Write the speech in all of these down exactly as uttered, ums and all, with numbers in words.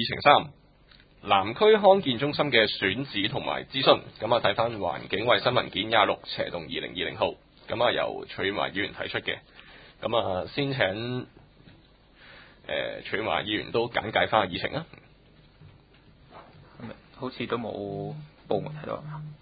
議程三，南區康健中心嘅選址同埋諮詢。咁啊睇翻環境衛生文件廿六斜動二零二零號，咁啊由徐婉華議員提出嘅。咁啊先請誒、呃、徐婉華議員都簡介翻個議程啊。 好似都冇部門喺度。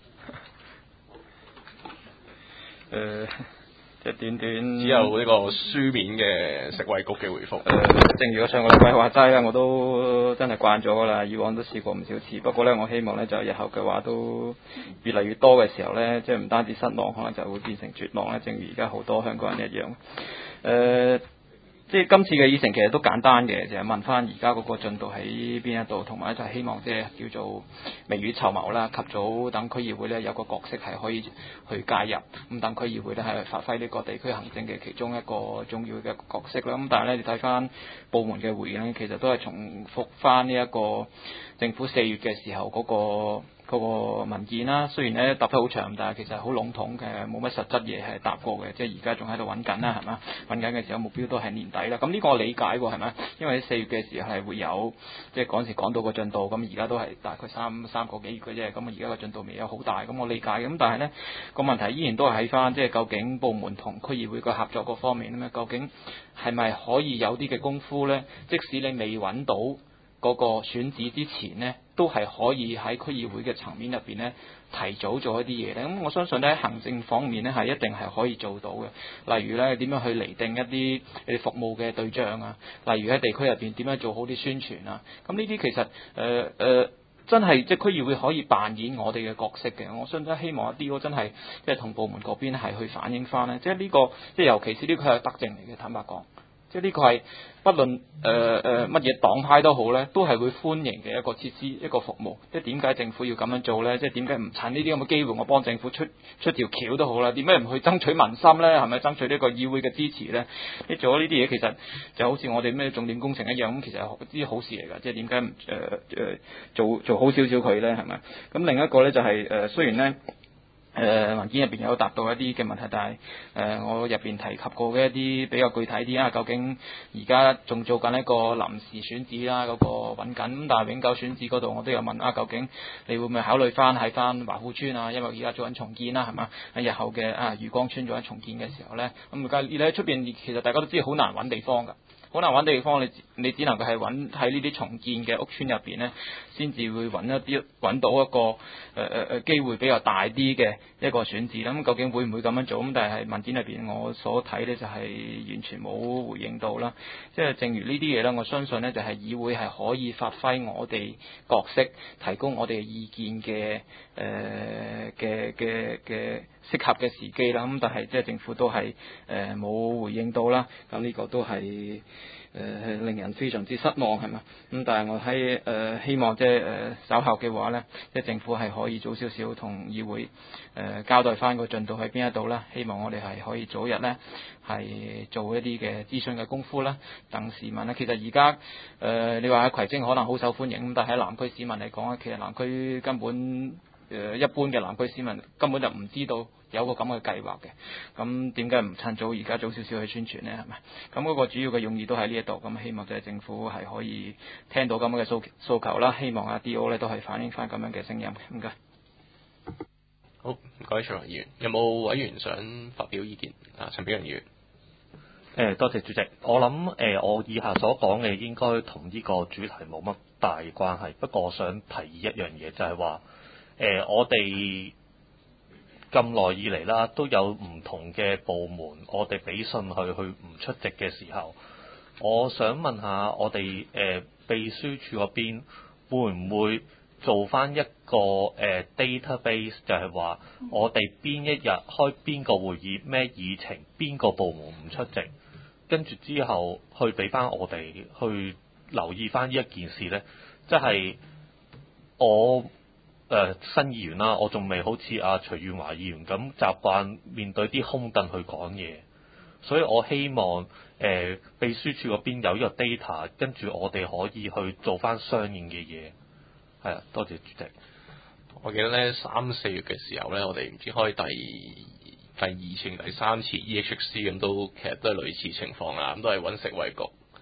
誒、呃，即係短短只有呢個書面嘅食衛局嘅回覆。誒、 呃，正如我上個禮拜話齋啦，我都真係慣咗噶啦，以往都試過唔少次。不過咧，我希望咧就日後嘅話都越嚟越多嘅時候咧，即係唔單止失望，可能就會變成絕望咧。正如而家好多香港人一樣。誒、呃。即係今次嘅議程其實都簡單嘅，就係問翻而家嗰個進度喺邊一度，同埋就係希望即係叫做未雨綢繆啦，及早等區議會咧有個角色係可以去介入，咁等區議會咧係發揮呢個地區行政嘅其中一個重要嘅角色啦。咁但係咧你睇翻部門嘅回應咧，其實都係重複翻呢一個政府四月嘅時候嗰個嗰個文件啦，雖然咧答得好長，但係其實好籠統嘅，冇乜實質嘢係答過嘅。即係而家仲喺度揾緊啦，係嘛？揾緊嘅時候目標都係年底啦。咁呢個我理解喎，係咪？因為喺四月嘅時候係會有，即係嗰陣時講到個進度，咁而家都係大概三三個幾月嘅啫。咁而家個進度未有好大，咁我理解嘅。咁但係呢個問題依然都係喺翻，即係究竟部門同區議會個合作嗰方面咧，究竟係咪可以有啲嘅功夫呢？即使你未揾到嗰個選址之前呢，都係可以喺區議會嘅層面入邊呢，提早做一啲嘢咧。咁我相信咧，行政方面呢，係一定係可以做到嘅。例如咧，點樣去釐定一啲你服務嘅對象啊？例如喺地區入邊點樣做好啲宣傳啊？咁呢啲其實誒誒、呃呃、真係即係區議會可以扮演我哋嘅角色嘅。我相信希望一啲我真係即係同部門嗰邊係去反映翻咧。即係呢個即係尤其是呢個係德政嚟嘅，坦白講。即係呢個係不論誒誒乜嘢黨派都好咧，都係會歡迎嘅一個設施一個服務。即係點解政府要咁樣做咧？即係點解唔趁呢啲咁嘅機會，我幫政府出出條橋都好啦？點解唔去爭取民心咧？係咪爭取呢個議會嘅支持咧？你做咗呢啲嘢，其實就好似我哋咩重點工程一樣，咁其實係啲好事嚟㗎。即係點解唔誒誒做做好少少佢咧？係咪？咁另一個咧就係、是、誒、呃、雖然咧。誒、呃、文件入邊有答到一啲嘅問題，但係誒、呃、我入邊提及過嘅一啲比較具體啲啊，究竟而家仲做緊一個臨時選址啦，嗰、那個揾緊，咁但係永久選址嗰度我都有問啊，究竟你會唔會考慮翻喺翻華富村啊？因為而家做緊重建啦，係嘛？喺日後嘅啊漁光村做緊重建嘅時候咧，咁而家你喺出邊其實大家都知好難揾地方㗎。好難揾地方，你你只能夠係揾喺呢啲重建嘅屋邨入邊呢，先至會揾一啲揾到一個誒誒誒機會比較大啲嘅一個選址啦。咁究竟會唔會咁樣做？咁但係文件入邊我所睇呢，就係完全冇回應到啦。即係正如呢啲嘢呢，我相信呢，就係議會係可以發揮我哋角色，提供我哋嘅意見嘅誒嘅嘅嘅適合嘅時機啦。咁但係即係政府都係誒冇回應到啦。咁呢個都係。誒、呃、令人非常之失望係嘛？咁但係我喺誒、呃、希望即係誒稍後嘅話呢，即係政府係可以早少少同議會誒、呃、交代翻個進度喺邊一度啦。希望我哋係可以早日呢係做一啲嘅諮詢嘅功夫啦，等市民咧。其實而家誒你話喺葵青可能好受歡迎，咁但係喺南區市民嚟講咧，其實南區根本誒、呃、一般嘅南區市民根本就唔知道有個咁嘅計劃嘅，咁點解唔趁早而家早少少去宣傳呢？係咪？咁嗰個主要嘅用意都喺呢一度，咁希望就係政府係可以聽到咁嘅訴訴求啦，希望阿 D O 咧都係反映翻咁樣嘅聲音。唔該。 好，唔該，徐華議員，有冇委員想發表意見？啊，陳炳良議員。 誒，多謝主席。我諗誒、呃，我以下所講嘅應該同呢個主題冇乜大關係，不過我想提議一樣嘢，就係話誒，我哋咁耐以嚟啦，都有唔同嘅部門，我哋俾信去去唔出席嘅時候，我想問下我哋誒、呃、秘書處嗰邊會唔會做翻一個誒、呃、database，就係話我哋邊一日開邊個會議，咩議程，邊個部門唔出席，跟住之後去俾翻我哋去留意翻呢一件事呢？即係我。誒、呃、新議員啦，我仲未好似阿徐婉華議員咁習慣面對啲空凳去講嘢，所以我希望誒、呃、秘書處嗰邊有呢個 data，跟住我哋可以去做翻相應嘅嘢。係啊，多謝主席。 我記得咧三四月嘅時候咧，我哋唔知開第第二次、第三次 E H C 咁，都其實都係類似情況啦，咁都係揾食衛局。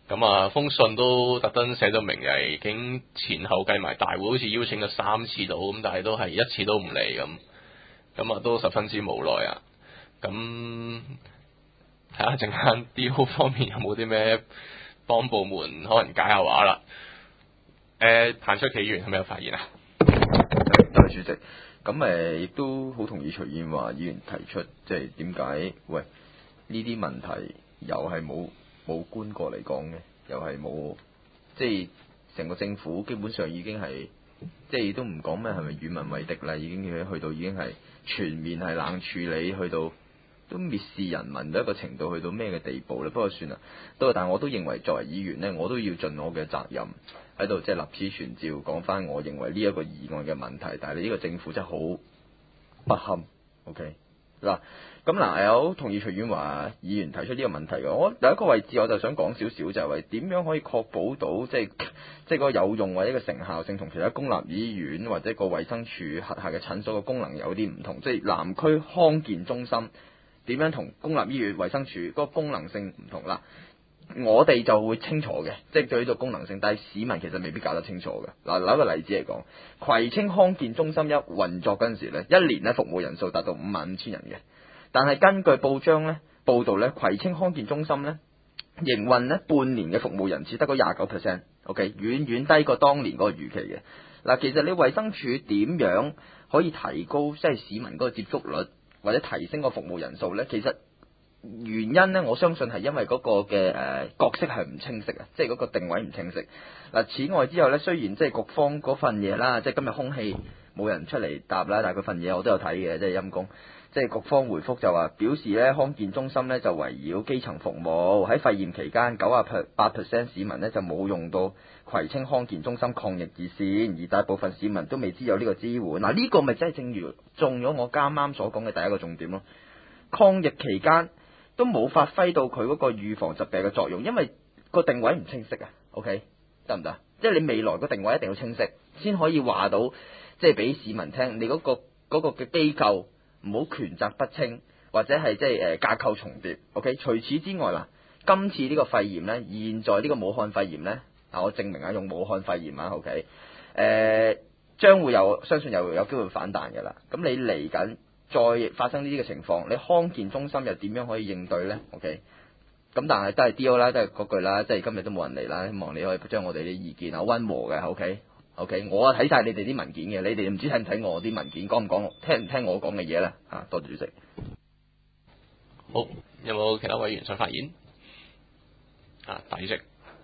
咁啊封信都特登寫到明，係已經前後計埋大會好似邀請咗三次到，咁但係都係一次都唔嚟咁，咁啊都十分之無奈啊。咁睇下陣間 D O 方面有冇啲咩幫部門可能解下話啦。誒、呃，彭卓棋議員係咪有發言啊？ 多謝主席。咁誒，亦都好同意徐燕華議員提出，即係點解喂呢啲問題又係冇冇官過嚟講嘅，又係冇，即係成個政府基本上已經係，即係都唔講咩係咪與民為敵啦，已經去到已經係全面係冷處理，去到都蔑視人民到一個程度，去到咩嘅地步咧？不過算啦，都但係我都認為作為議員呢，我都要盡我嘅責任喺度，即係立此存照講翻，我認為呢一個議案嘅問題。但係你呢個政府真係好不堪。OK 嗱，咁嗱，有同意徐婉華議員提出呢個問題嘅。我第一個位置我就想講少少，就係話點樣可以確保到即係即係個有用或者個成效性同其他公立醫院或者個衛生署轄下嘅診所嘅功能有啲唔同，即係南區康健中心點樣同公立醫院衛生署嗰個功能性唔同啦。我哋就會清楚嘅，即係對呢個功能性，但係市民其實未必搞得清楚嘅。嗱，攞一個例子嚟講，葵青康健中心一運作嗰陣時咧，一年咧服務人數達到五萬五千人嘅，但係根據報章咧報道咧，葵青康健中心咧營運咧半年嘅服務人次得嗰廿九 percent，OK， 遠遠低過當年嗰個預期嘅。嗱，其實你衛生署點樣可以提高即係市民嗰個接觸率，或者提升個服務人數咧？其實原因咧，我相信係因為嗰個嘅誒、呃、角色係唔清晰啊，即係嗰個定位唔清晰。嗱，此外之後咧，雖然即係局方嗰份嘢啦，即係今日空氣冇人出嚟答啦，但係佢份嘢我都有睇嘅，即係陰公。即係局方回覆就話表示咧，康健中心咧就圍繞基層服務，喺肺炎期間九十八 percent 市民咧就冇用到葵青康健中心抗疫熱線，而大部分市民都未知有呢個支援。嗱，呢個咪真係正如中咗我啱啱所講嘅第一個重點咯，抗疫期間都冇發揮到佢嗰個預防疾病嘅作用，因為個定位唔清晰啊。OK， 得唔得？即係你未來個定位一定要清晰，先可以話到，即係俾市民聽，你嗰個嗰個嘅機構唔好權責不清，或者係即係誒架構重疊。OK， 除此之外啦，今次呢個肺炎咧，現在呢個武漢肺炎咧，嗱我證明啊，用武漢肺炎啊 ，OK， 誒、呃、將會有相信又有機會反彈嘅啦。咁你嚟緊再發生呢啲嘅情況，你康健中心又點樣可以應對呢？ OK， 咁但係都係 D O 啦，都係嗰句啦，即係今日都冇人嚟啦，希望你可以將我哋啲意見啊溫和嘅 OK OK， 我睇晒你哋啲文件嘅，你哋唔知睇唔睇我啲文件，講唔講，聽唔聽我講嘅嘢咧？啊，多謝主席。 好，有冇其他委員想發言？啊，大主席。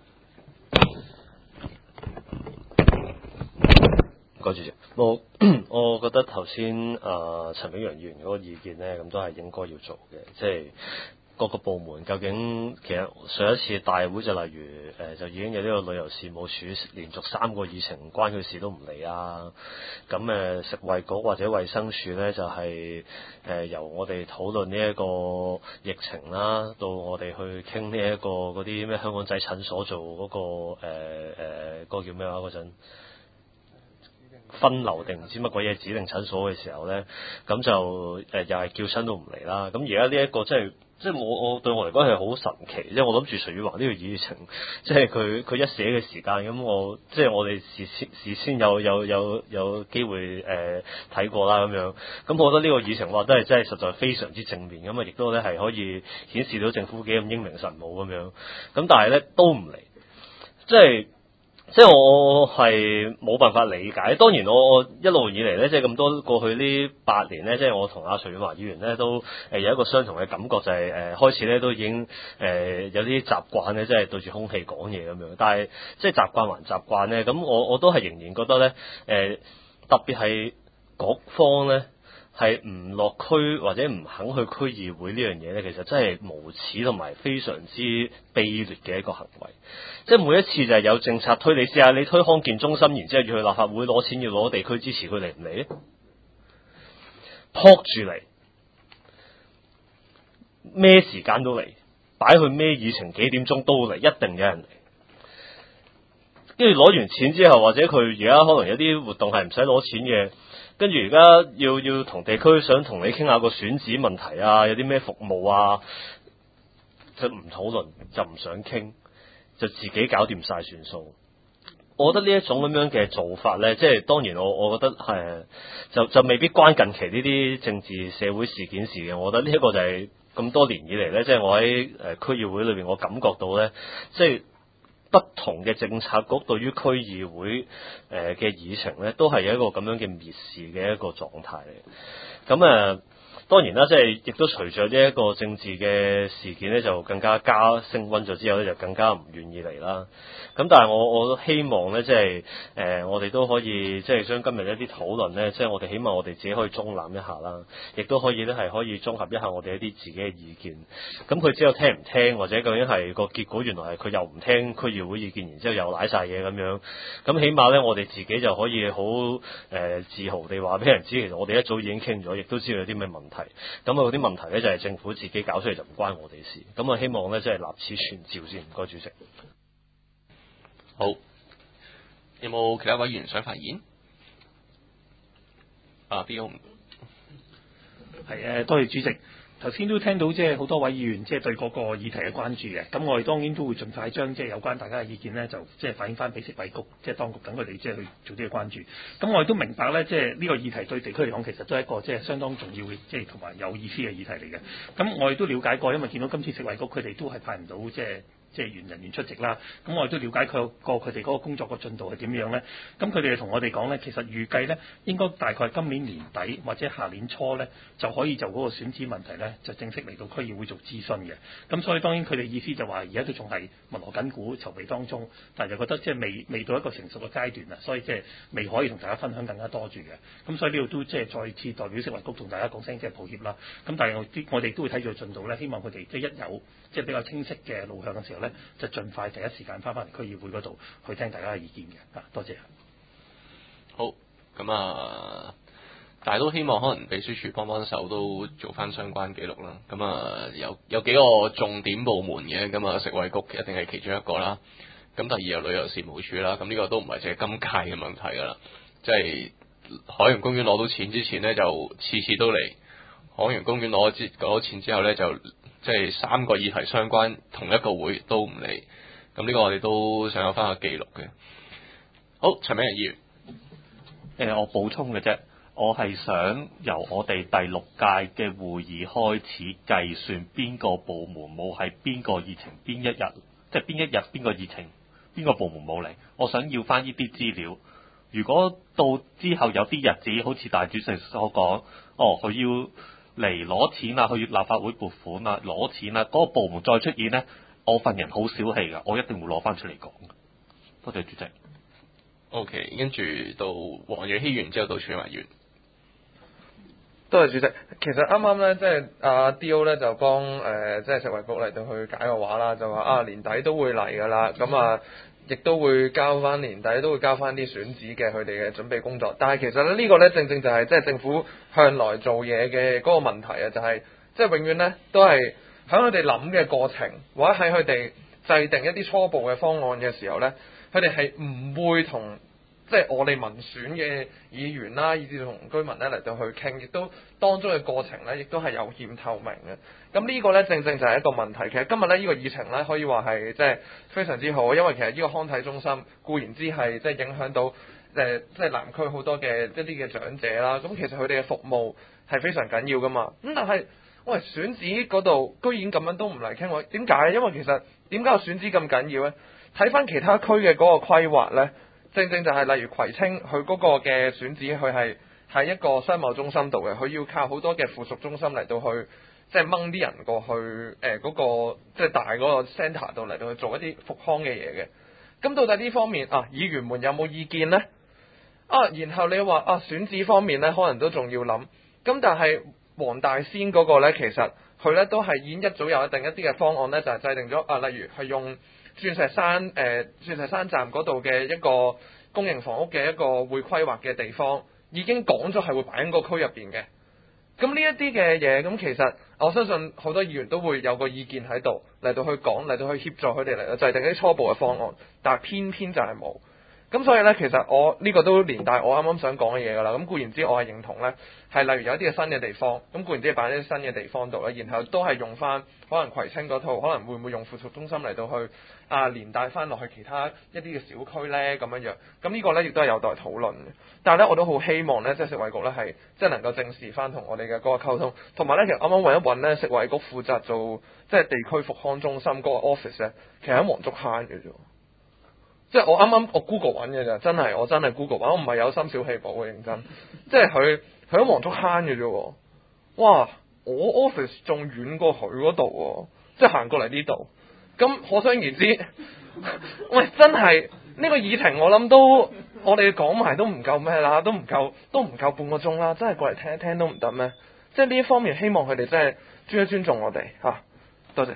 多謝主席。我我覺得頭先啊陳炳陽議員嗰個意見咧，咁都係應該要做嘅，即係各個部門究竟其實上一次大會就例如誒、呃、就已經有呢個旅遊事務署連續三個議程唔關佢事都唔嚟啊，咁誒、呃、食衞局或者衛生署咧就係、是、誒、呃、由我哋討論呢一個疫情啦，到我哋去傾呢一個嗰啲咩香港仔診所做嗰、那個誒誒嗰個叫咩話嗰陣。分流定唔知乜鬼嘢指定診所嘅時候咧，咁就誒、呃、又係叫親都唔嚟啦。咁而家呢一個即係即係我我對我嚟講係好神奇，即係我諗住徐宇華呢個議程，即係佢佢一寫嘅時間，咁我即係我哋事先事先有有有有機會誒睇、呃、過啦咁樣。咁我覺得呢個議程話都係真係實在非常之正面，咁啊亦都咧係可以顯示到政府幾咁英明神武咁樣。咁但係咧都唔嚟，即係。即係我係冇辦法理解，當然我我一路以嚟咧，即係咁多過去呢八年咧，即係我同阿徐婉華議員咧都誒有一個相同嘅感覺，就係、是、誒、呃、開始咧都已經誒、呃、有啲習慣咧，即係對住空氣講嘢咁樣。但係即係習慣還習慣咧，咁我我都係仍然覺得咧，誒、呃、特別係各方咧。係唔落區或者唔肯去區議會呢樣嘢呢，其實真係無恥同埋非常之卑劣嘅一個行為。即係每一次就係有政策推，你試下你推康健中心，然之後要去立法會攞錢，要攞地區支持，佢嚟唔嚟咧？撲住嚟，咩時間都嚟，擺去咩議程幾點鐘都嚟，一定有人嚟。跟住攞完錢之後，或者佢而家可能有啲活動係唔使攞錢嘅。跟住而家要要同地區想同你傾下個選址問題啊，有啲咩服務啊，就唔討論，就唔想傾。 就自己搞掂晒算數。我覺得呢一種咁樣嘅做法咧，即係當然我我覺得係就就未必關近期呢啲政治社會事件事嘅。我覺得呢一個就係咁多年以嚟咧，即係我喺誒區議會裏邊，我感覺到咧，即係不同嘅政策局對於區議會誒嘅議程咧，都係有一個咁樣嘅蔑視嘅一個狀態嚟。咁誒。當然啦，即係亦都隨着呢一個政治嘅事件咧，就更加加升溫咗之後咧，就更加唔願意嚟啦。咁但係我我希望咧，即係誒、呃、我哋都可以即係將今日一啲討論咧，即係我哋希望我哋自己可以中立一下啦，亦都可以咧係可以綜合一下我哋一啲自己嘅意見。咁佢之後聽唔聽，或者究竟係個結果原來係佢又唔聽區議會意見，然之後又賴晒嘢咁樣。咁起碼咧，我哋自己就可以好誒、呃、自豪地話俾人知，其實我哋一早已經傾咗，亦都知道有啲咩問題。咁啊，嗰啲問題咧就係政府自己搞出嚟，就唔關我哋事。咁啊，希望咧即係立此存照先。唔該，主席。 好，有冇其他委員想發言？啊 B O 係誒，多謝主席。頭先都聽到即係好多位議員即係對嗰個議題嘅關注嘅，咁我哋當然都會盡快將即係有關大家嘅意見呢，就即係反映翻俾食衞局即係當局等佢哋即係去做啲嘅關注。咁我哋都明白呢，即係呢個議題對地區嚟講其實都係一個即係相當重要嘅，即係同埋有意思嘅議題嚟嘅。咁我哋都了解過，因為見到今次食衞局佢哋都係派唔到即係。即係原人員出席啦，咁我哋都了解佢個佢哋嗰個工作個進度係點樣呢？咁佢哋同我哋講呢，其實預計呢應該大概今年年底或者下年初呢，就可以就嗰個選址問題呢，就正式嚟到區議會做諮詢嘅。咁所以當然佢哋意思就話而家都仲係密鑼緊鼓籌備當中，但係就覺得即係未未到一個成熟嘅階段啊，所以即係未可以同大家分享更加多住嘅。咁所以呢度都即係再次代表食衞局同大家講聲即係抱歉啦。咁但係我啲我哋都會睇住進度呢，希望佢哋即係一有即係比較清晰嘅路向嘅時候呢，就盡快第一時間翻返嚟區議會嗰度去聽大家嘅意見嘅。啊，多謝。 好，咁啊，但係都希望可能秘書處幫幫手，都做翻相關記錄啦。咁啊，有有幾個重點部門嘅，咁啊，食衞局一定係其中一個啦。咁第二有旅遊事務處啦。咁呢個都唔係淨係今屆嘅問題㗎啦，即係海洋公園攞到錢之前呢，就次次都嚟。海洋公園攞咗攞咗錢之後呢，就即係三個議題相關，同一個會都唔嚟。咁呢個我哋都想有翻個記錄嘅。好，陳美人議員。 誒、呃，我補充嘅啫，我係想由我哋第六屆嘅會議開始計算邊個部門冇喺邊個議程邊一日，即係邊一日邊個議程邊個部門冇嚟。我想要翻呢啲資料。如果到之後有啲日子，好似大主席所講，哦，佢要嚟攞錢啊，去立法會撥款啊，攞錢啊，嗰、那個部門再出現呢，我份人好小氣㗎，我一定會攞翻出嚟講。多謝主席。 O.K. 跟住到黃遠熙議員之後到徐文員。 多謝主席。其實啱啱咧，即係阿 D.O. 咧就幫誒、呃、即係食衞局嚟到去解個話啦，就話啊年底都會嚟㗎啦，咁啊亦都會交翻年底都會交翻啲選址嘅佢哋嘅準備工作。但係其實咧呢、呢個咧正正就係即係政府向來做嘢嘅嗰個問題啊，就係即係永遠咧都係喺佢哋諗嘅過程，或者喺佢哋制定一啲初步嘅方案嘅時候咧，佢哋係唔會同即係我哋民選嘅議員啦，以至同居民咧嚟到去傾，亦都當中嘅過程咧，亦都係有欠透明嘅。咁呢個咧正正就係一個問題。其實今日咧呢、呢個議程咧可以話係即係非常之好，因為其實呢個康體中心固然之係即係影響到誒即係南區好多嘅一啲嘅長者啦。咁其實佢哋嘅服務係非常緊要噶嘛。咁但係喂選址嗰度居然咁樣都唔嚟傾，點解？因為其實點解個選址咁緊要咧？睇翻其他區嘅嗰個規劃咧。正正就係例如葵青，佢嗰個嘅選址，佢係喺一個商貿中心度嘅，佢要靠好多嘅附屬中心嚟到去，即係掹啲人過去，誒、呃、嗰、那個即係、就是、大嗰個 centre 度嚟到去做一啲復康嘅嘢嘅。咁到底呢方面啊，議員們有冇意見呢？啊，然後你話啊選址方面咧，可能都仲要諗。咁但係黃大仙嗰個咧，其實佢咧都係已經一早有一定一啲嘅方案咧，就係、是、制定咗啊，例如係用鑽石山誒、呃、鑽石山站嗰度嘅一個公營房屋嘅一個會規劃嘅地方，已經講咗係會擺喺個區入邊嘅。咁呢一啲嘅嘢，咁其實我相信好多議員都會有個意見喺度嚟到去講，嚟到去協助佢哋嚟到制定一啲初步嘅方案，但係偏偏就係冇。 咁所以咧，其實我呢、這個都連帶我啱啱想講嘅嘢㗎啦。咁固然之我係認同咧，係例如有一啲嘅新嘅地方，咁固然之擺喺啲新嘅地方度咧，然後都係用翻可能葵青嗰套，可能會唔會用附屬中心嚟到去啊連帶翻落去其他一啲嘅小區咧咁樣樣。咁呢個咧亦都係有待討論嘅。但係咧，我都好希望咧，即係食衞局咧係即係能夠正視翻同我哋嘅嗰個溝通，同埋咧其實啱啱揾一揾咧，食衞局負責做即係地區復康中心嗰個 office 咧，其實喺黃竹坑嘅啫。即係我啱啱我 Google 揾嘅咋，真係我真係 Google 揾，我唔係有心小氣寶嘅認真。即係佢佢喺黃竹坑嘅啫，哇！我 office 仲遠過佢嗰度喎，即係行過嚟呢度。咁可想而知，喂，真係呢、這個議程我諗都我哋講埋都唔夠咩啦，都唔夠都唔夠半個鐘啦，真係過嚟聽一聽都唔得咩？即係呢一方面，希望佢哋真係尊一尊重我哋嚇、啊，多謝。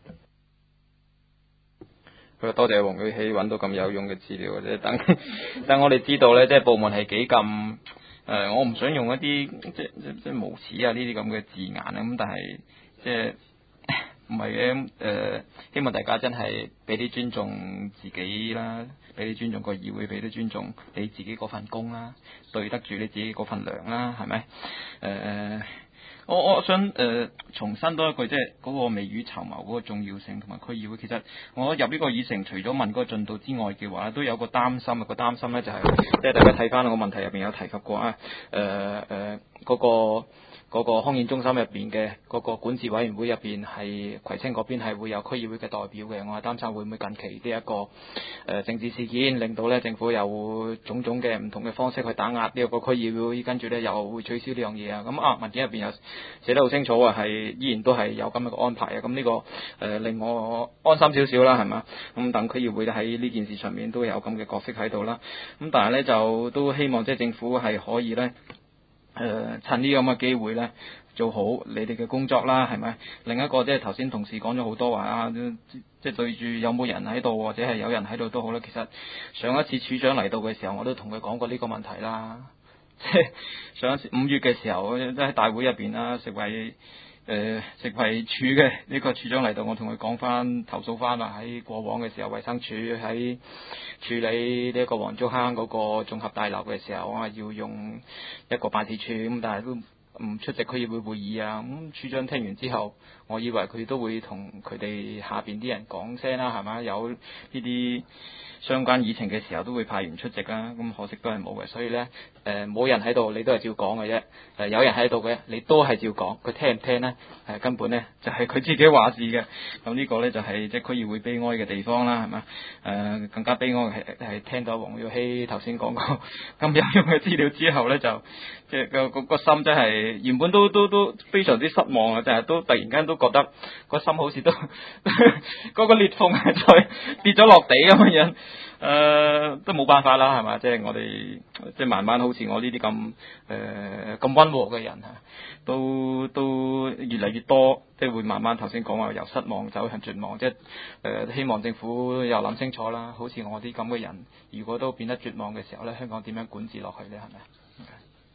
佢多謝黃宇希揾到咁有用嘅資料嘅啫，等等我哋知道咧，即係部門係幾咁誒，我唔想用一啲即即即無恥啊呢啲咁嘅字眼啊，咁但係即係唔係嘅誒，希望大家真係俾啲尊重自己啦，俾啲尊重個議會，俾啲尊重你自己嗰份工啦，對得住你自己嗰份糧啦，係咪誒？呃我我想誒、呃、重申多一句，即係嗰個未雨綢繆嗰個重要性同埋區議會。其實我入呢個議程，除咗問嗰個進度之外嘅話，都有個擔心啊。個擔心咧就係、是，即係大家睇翻個問題入邊有提及過啊。誒誒嗰個。嗰個康健中心入邊嘅嗰個管治委員會入邊係葵青嗰邊係會有區議會嘅代表嘅，我係擔心會唔會近期呢一個誒、呃、政治事件令到咧政府有種種嘅唔同嘅方式去打壓呢個區議會，跟住咧又會取消呢樣嘢啊！咁啊文件入邊有寫得好清楚啊，係依然都係有咁樣嘅安排啊！咁呢、這個誒、呃、令我安心少少啦，係嘛？咁等區議會喺呢件事上面都有咁嘅角色喺度啦。咁但係咧就都希望即係政府係可以咧。誒、呃，趁呢咁嘅機會咧，做好你哋嘅工作啦，係咪？另一個即係頭先同事講咗好多話啊，即係對住有冇人喺度或者係有人喺度都好啦。其實上一次處長嚟到嘅時候，我都同佢講過呢個問題啦。即係上一次五月嘅時候，即係喺大會入邊啦，食衞誒食衞處嘅呢個處長嚟到，我同佢講翻投訴翻啦。喺過往嘅時候，衞生署喺處理呢一個黃竹坑嗰個綜合大樓嘅時候，我話要用一個辦事處咁，但係都唔出席區議會會議啊。咁處長聽完之後，我以為佢都會同佢哋下邊啲人講聲啦，係咪？有呢啲相關議程嘅時候都會派員出席啦。咁可惜都係冇嘅，所以咧誒冇人喺度，你都係照講嘅啫。誒、呃、有人喺度嘅，你都係照講。佢聽唔聽咧？誒、呃、根本咧就係、是、佢自己話事嘅。咁呢個咧就係即係區議會悲哀嘅地方啦，係嘛？誒、呃、更加悲哀係係聽到黃耀熙頭先講過咁有用嘅資料之後咧，就即係個個個心真係原本都都都非常之失望啊！就係都突然間都覺得個心好似都嗰個裂縫係再跌咗落地咁樣。誒、呃，都冇辦法啦，係嘛？即係我哋即係慢慢好似我呢啲咁誒咁溫和嘅人啊，都都越嚟越多，即係會慢慢頭先講話由失望走向絕望，即係誒、呃、希望政府又諗清楚啦。好似我啲咁嘅人，如果都變得絕望嘅時候咧，香港點樣管治落去咧？係咪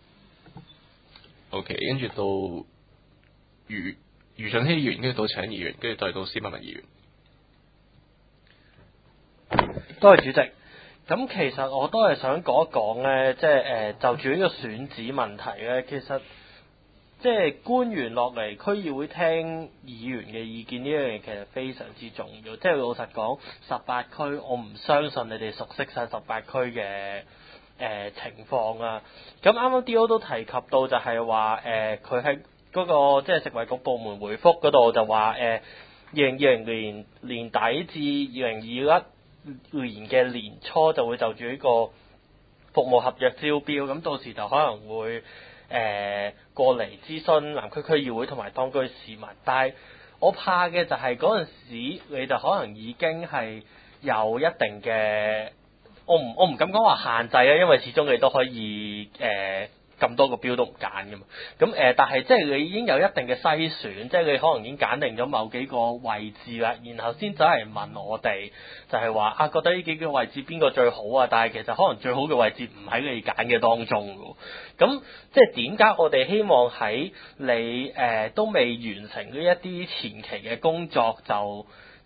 ？O K，跟住到余余俊熙議員，跟住到請議員，跟住再到施文文議員。 多謝主席。咁其實我都係想講一講咧，即係誒就住呢個選址問題咧，其實即係官員落嚟區議會聽議員嘅意見呢樣嘢，其實非常之重要。即係老實講，十八區我唔相信你哋熟悉晒十八區嘅誒、呃、情況啊。咁啱啱 D O 都提及到就係話誒，佢喺嗰個即係食衞局部門回覆嗰度就話誒，二零二零年年底至二零二一年嘅年初就會就住呢個服務合約招標，咁到時就可能會誒、呃、過嚟諮詢南區區議會同埋當區市民。但係我怕嘅就係嗰陣時你就可能已經係有一定嘅，我唔我唔敢講話限制啊，因為始終你都可以誒。呃咁多個標都唔揀噶嘛，咁誒、呃，但係即係你已經有一定嘅篩選，即係你可能已經揀定咗某幾個位置啦，然後先走嚟問我哋，就係、是、話啊，覺得呢幾個位置邊個最好啊？但係其實可能最好嘅位置唔喺你揀嘅當中㗎，咁即係點解我哋希望喺你誒、呃、都未完成呢一啲前期嘅工作就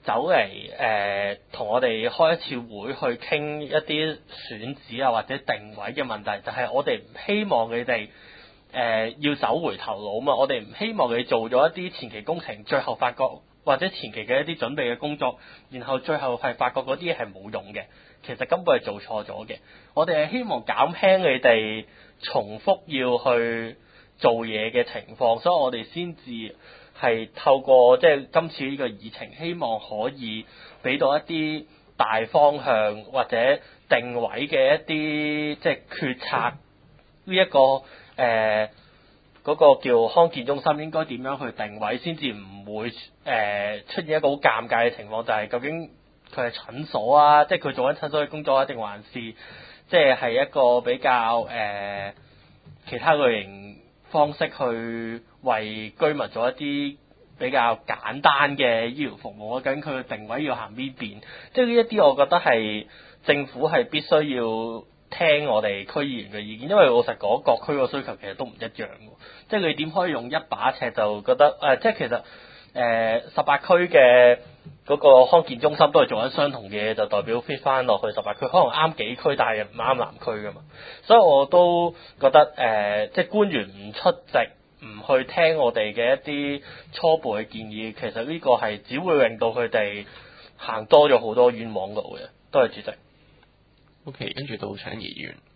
走嚟誒同我哋開一次會去傾一啲選址啊或者定位嘅問題，就係、是、我哋唔希望佢哋誒要走回頭路嘛，我哋唔希望佢做咗一啲前期工程，最後發覺或者前期嘅一啲準備嘅工作，然後最後係發覺嗰啲嘢係冇用嘅，其實根本係做錯咗嘅。我哋係希望減輕你哋重複要去做嘢嘅情況，所以我哋先至係透過即係今次呢個議程，希望可以俾到一啲大方向或者定位嘅一啲即係決策呢一、這個誒嗰、呃那個叫康健中心應該點樣去定位，先至唔會誒、呃、出現一個好尷尬嘅情況，就係、是、究竟佢係診所啊，即係佢做緊診所嘅工作啊，定還是即係係一個比較誒、呃、其他類型方式去為居民做一啲比較簡單嘅醫療服務啊，究竟佢嘅定位要行邊邊？即係呢一啲，我覺得係政府係必須要聽我哋區議員嘅意見，因為老實講，各區個需求其實都唔一樣嘅。即係你點可以用一把尺就覺得誒、呃？即係其實誒十八區嘅嗰個康健中心都係做緊相同嘅嘢，就代表 fit 翻落去十八區，可能啱幾區，但係唔啱南區噶嘛。所以我都覺得誒、呃，即係官員唔出席，唔去聽我哋嘅一啲初步嘅建議，其實呢個係只會令到佢哋行多咗好多冤枉路嘅。多謝主席。 OK， 跟住到請議員。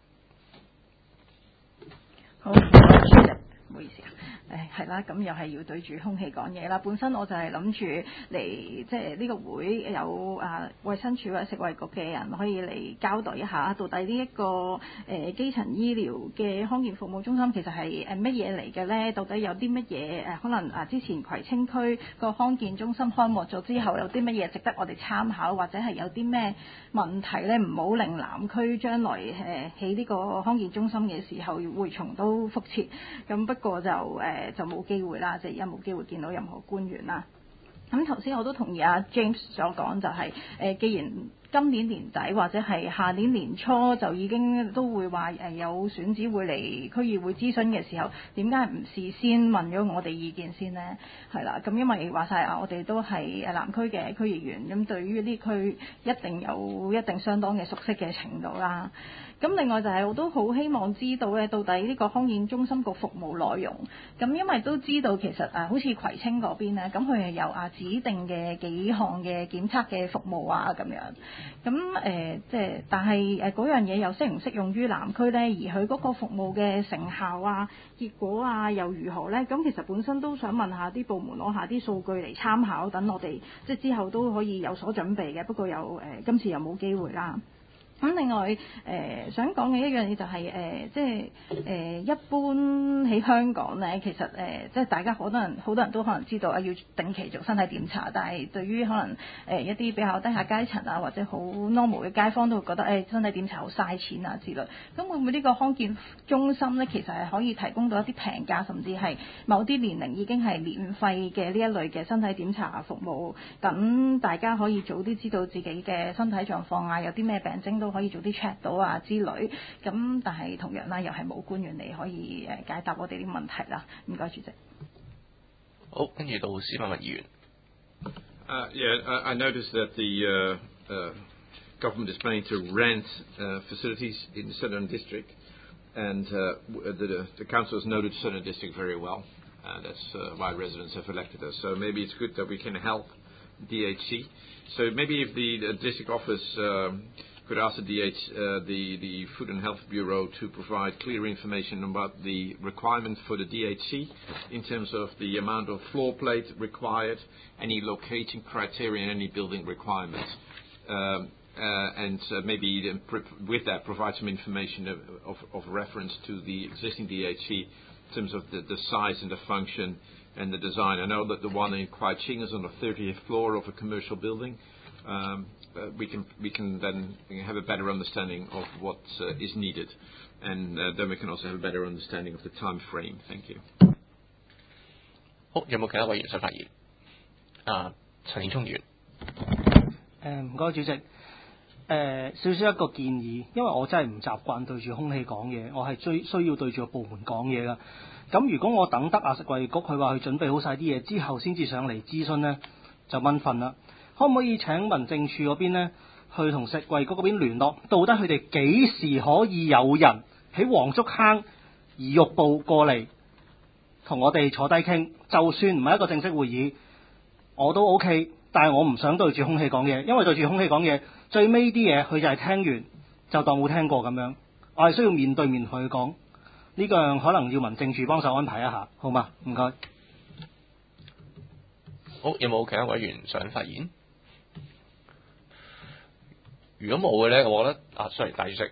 好，主席，唔好意思啊。誒係啦，咁又係要對住空氣講嘢啦。本身我就係諗住嚟，即係呢個會有啊衛生署或者食衛局嘅人可以嚟交代一下，到底呢、這、一個誒、呃、基層醫療嘅康健服務中心其實係誒乜嘢嚟嘅咧？到底有啲乜嘢誒？可能啊之前葵青區個康健中心開幕咗之後，有啲乜嘢值得我哋參考，或者係有啲咩問題咧？唔好令南區將來誒起呢個康健中心嘅時候會重蹈覆轍。咁不過就誒。呃就冇機會啦，即係而家冇機會見到任何官員啦。咁頭先我都同意阿 James 所講，就係、是、誒、呃，既然今年年底或者係下年年初就已經都會話誒有選址會嚟區議會諮詢嘅時候，點解唔事先問咗我哋意見先呢？係啦，咁因為話晒啊，我哋都係誒南區嘅區議員，咁對於呢區一定有一定相當嘅熟悉嘅程度啦。咁另外就係我都好希望知道咧，到底呢個康健中心個服務內容。咁因為都知道其實誒，好似葵青嗰邊咧，咁佢係有啊指定嘅幾項嘅檢測嘅服務啊咁樣。咁誒即係，但係誒嗰樣嘢又適唔適用於南區咧？而佢嗰個服務嘅成效啊、結果啊又如何咧？咁其實本身都想問下啲部門攞下啲數據嚟參考，等我哋即係之後都可以有所準備嘅。不過有誒、呃、今次又冇機會啦。咁另外誒、呃、想講嘅一樣嘢就係、是、誒、呃、即係誒、呃、一般喺香港咧，其實誒、呃、即係大家好多人好多人都可能知道啊，要定期做身體檢查，但係對於可能誒、呃、一啲比較低下階層啊或者好 normal 嘅街坊都會覺得誒、哎、身體檢查好嘥錢啊之類。咁會唔會呢個康健中心咧，其實係可以提供到一啲平價，甚至係某啲年齡已經係免費嘅呢一類嘅身體檢查服務，等大家可以早啲知道自己嘅身體狀況啊，有啲咩病徵都可以早啲 check 到啊之類，咁但係同樣啦，又係冇官員嚟可以誒解答我哋啲問題啦。唔該，主席。 好，跟住到司馬文議員。 Uh, yeah, I, I noticed that the uh, uh, government is planning to rent uh, facilities in the Southern District, and uh, the, the council has noted Southern District very well. Uh, that's uh, why residents have elected us. So maybe it's good that we can help D H C. So maybe if the, the district office um, could ask the D H, uh, the, the Food and Health Bureau to provide clear information about the requirements for the D H C in terms of the amount of floor plate required, any locating criteria, and any building requirements. Um, uh, and uh, maybe then pr- with that provide some information of, of, of reference to the existing D H C in terms of the, the size and the function and the design. I know that the one in Kwai-Ching is on the thirtieth floor of a commercial building. Um, uh, we can we can then have a better understanding of what uh, is needed, and uh, then we can also have a better understanding of the time frame. Thank you. 好，有冇其他委員想發言？啊，陳顯聰議員。 誒唔該主席。誒、呃、少少一個建議，因為我真係唔習慣對住空氣講嘢，我係最需要對住個部門講嘢㗎。咁如果我等得啊食衞局佢話佢準備好晒啲嘢之後先至上嚟諮詢呢，就蚊瞓啦。 可唔可以請民政處嗰邊呢，去同食衞局嗰邊聯絡，到底佢哋幾時可以有人喺黃竹坑移玉部過嚟同我哋坐低傾？就算唔係一個正式會議，我都 OK，但係我唔想對住空氣講嘢，因為對住空氣講嘢，最尾啲嘢佢就係聽完就當冇聽過咁樣。我係需要面對面同佢講，呢個可能要民政處幫手安排一下，好嗎？唔該。 好，有冇其他委員想發言？如果冇嘅咧，我覺得啊 sorry 大主席。 誒、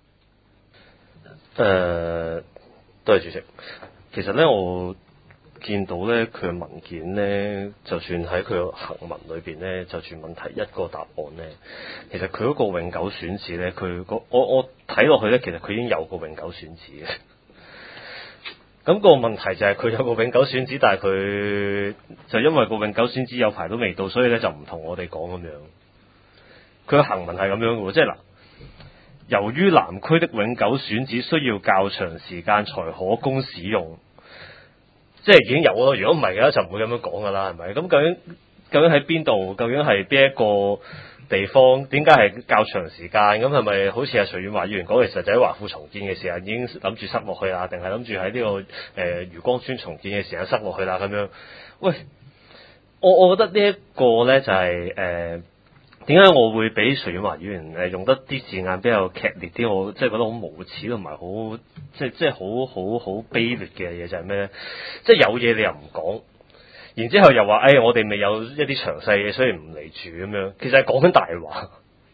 呃，多謝主席。其實咧，我見到咧佢嘅文件咧，就算喺佢嘅行文裏邊咧，就算問題一個答案咧，其實佢嗰個永久選址咧，佢個我我睇落去咧，其實佢已經有個永久選址嘅。咁個問題就係佢有個永久選址，但係佢就因為個永久選址有排都未到，所以咧就唔同我哋講咁樣。佢嘅行文係咁樣嘅喎，即係嗱，由於南區的永久選址需要較長時間才可供使用，即係已經有咯。如果唔係嘅話，就唔會咁樣講噶啦，係咪？咁究竟究竟喺邊度？究竟係邊一個地方？點解係較長時間？咁係咪好似阿徐遠華議員講，其實就喺華富重建嘅時候已經諗住塞落去啦，定係諗住喺呢個誒、呃、漁光村重建嘅時候塞落去啦？咁樣，喂，我我覺得呢一個咧就係、是、誒。點解我會俾徐遠華議員誒用得啲字眼比較劇烈啲？我即係覺得好無恥同埋好即係即係好好好卑劣嘅嘢就係咩咧？即係有嘢你又唔講，然之後又話誒、哎、我哋未有一啲詳細嘅，所以唔嚟住咁樣。其實係講緊大話，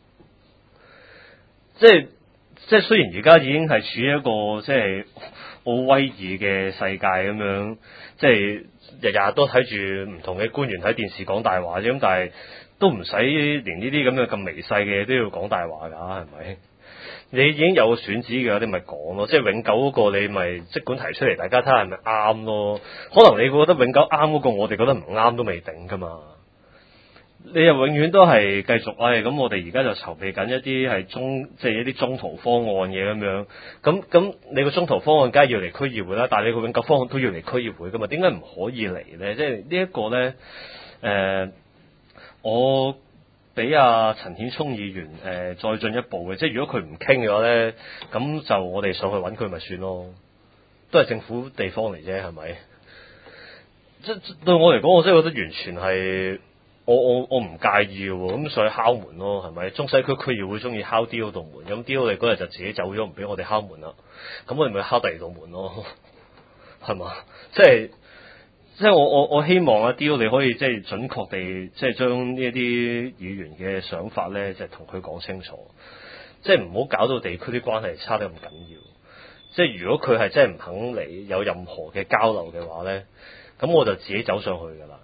即係即係雖然而家已經係處於一個即係好威儀嘅世界咁樣，即係日日都睇住唔同嘅官員喺電視講大話啫，咁但係都唔使連呢啲咁嘅咁微細嘅嘢都要講大話㗎，係咪？你已經有個選址嘅，你咪講咯，即係永久嗰個你咪即管提出嚟，大家睇下係咪啱咯。可能你覺得永久啱嗰個，我哋覺得唔啱都未定㗎嘛。你又永遠都係繼續，唉、哎，咁我哋而家就籌備緊一啲係中，即係一啲中途方案嘅咁樣。咁咁你個中途方案梗係要嚟區議會啦，但係你個永久方案都要嚟區議會㗎嘛？點解唔可以嚟咧？即係呢一個咧，誒、呃。我俾阿陳顯聰議員誒、呃、再進一步嘅，即係如果佢唔傾嘅話咧，咁就我哋上去揾佢咪算咯，都係政府地方嚟啫，係咪？即係對我嚟講，我真係覺得完全係我我我唔介意嘅喎，咁上去敲門咯，係咪？中西區區議會中意敲 D O 道門，咁 D O 你嗰日就自己走咗，唔俾我哋敲門啦，咁我哋咪敲第二道門咯，係嘛？即係。即係我我我希望阿 D O 你可以即係準確地即係將呢一啲議員嘅想法咧，就係同佢講清楚，即係唔好搞到地區啲關係差得咁緊要。即係如果佢係真係唔肯嚟有任何嘅交流嘅話咧，咁我就自己走上去㗎啦。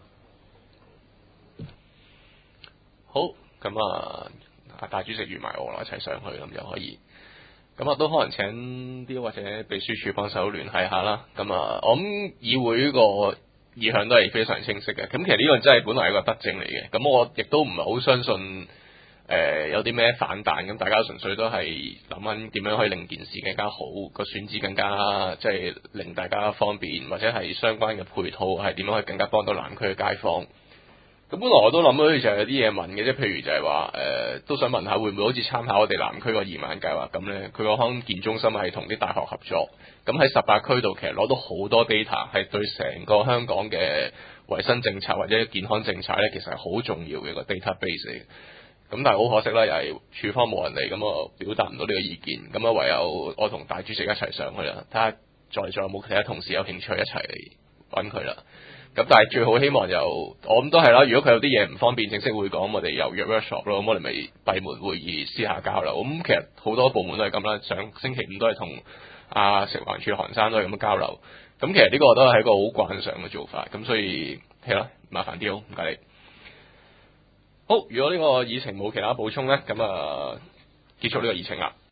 好，咁啊，阿大主席預埋我啦，一齊上去咁就可以。咁啊，都可能請 D O 或者秘書處幫手聯繫下啦。咁啊，我諗議會個意向都係非常清晰嘅，咁其實呢個真係本來係一個德政嚟嘅，咁我亦都唔係好相信誒、呃、有啲咩反彈，咁大家純粹都係諗緊點樣可以令件事更加好，個選址更加即係、就是、令大家方便，或者係相關嘅配套係點樣可以更加幫到南區嘅街坊。咁本來我都諗到就係有啲嘢問嘅，即係譬如就係話誒都想問下會唔會好似參考我哋南區個移民計劃咁咧？佢個康健中心係同啲大學合作，咁喺十八區度其實攞到好多 data，係對成個香港嘅衞生政策或者健康政策咧，其實係好重要嘅一個 database 嚟嘅。咁但係好可惜啦，又係處方冇人嚟，咁啊表達唔到呢個意見，咁啊唯有我同大主席一齊上去啦，睇下在座有冇其他同事有興趣一齊揾佢啦。咁但係最好希望就我諗都係啦，如果佢有啲嘢唔方便正式會講，我哋又約 workshop 咯，咁我哋咪閉門會議私下交流。咁其實好多部門都係咁啦，上星期五都係同阿食環署韓生都係咁樣交流。咁其實呢個都係一個好慣常嘅做法，咁所以係啦，麻煩啲好，唔該你。好，如果呢個議程冇其他補充咧，咁啊結束呢個議程啦。